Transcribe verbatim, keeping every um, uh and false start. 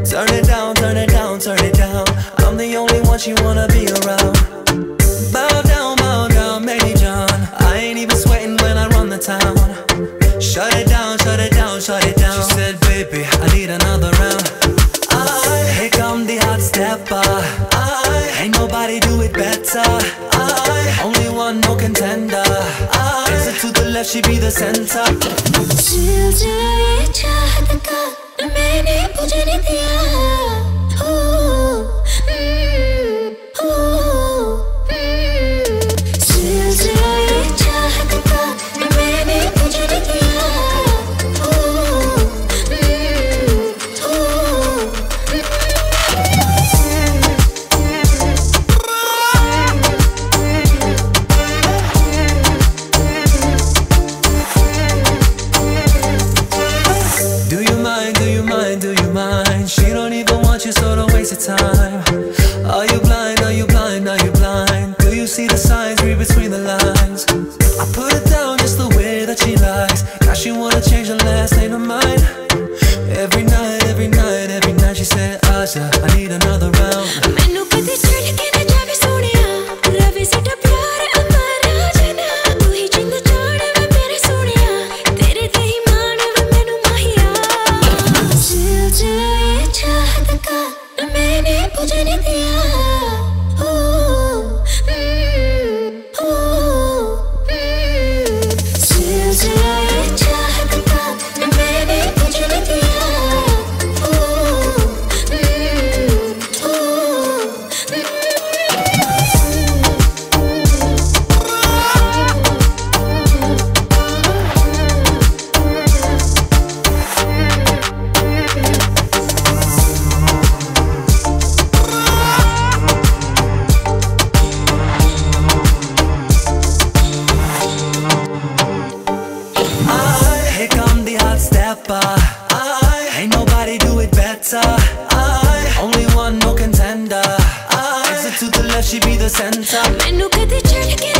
Turn it down, turn it down, turn it down. I'm the only one she wanna be around. Bow down, bow down, Mary John. I ain't even sweating when I run the town. Shut it down, shut it down, shut it down. She said, baby, I need another round. I, here come the hot stepper. I, ain't nobody do it better. I, only one no contender. I, is it to the left, she be the center. मैंने पूछने दिया हो, हो, सिलसिले चाहत का मैंने पूछने दिया हो, हो। Do you mind, do you mind, do you mind? She don't even want you, so don't waste your time. Are you blind, are you blind, are you blind? Do you see the signs, read between the lines? I put it down just the way that she likes. Now she wanna change her last name to mine. Every night, every night, every night she said, Asha, I need another round. मैनू कदे छड़ के न जावे सोनिया, रवि साडा प्यार अमरा जना। तू ही जिंद जान वे मेरे सोनिया, तेरे ते ही मान वे मैनू माहिया। सिलसिले चाहत का मैंने पूछने दिया हो, हो, सिलसिले चाहत का मैंने पूछने दिया हो, हो। I, here come the hot stepper. I, ain't nobody do it better. I, only one no contender. I, is it to the left, she be the center. मैनू कदे छड़ के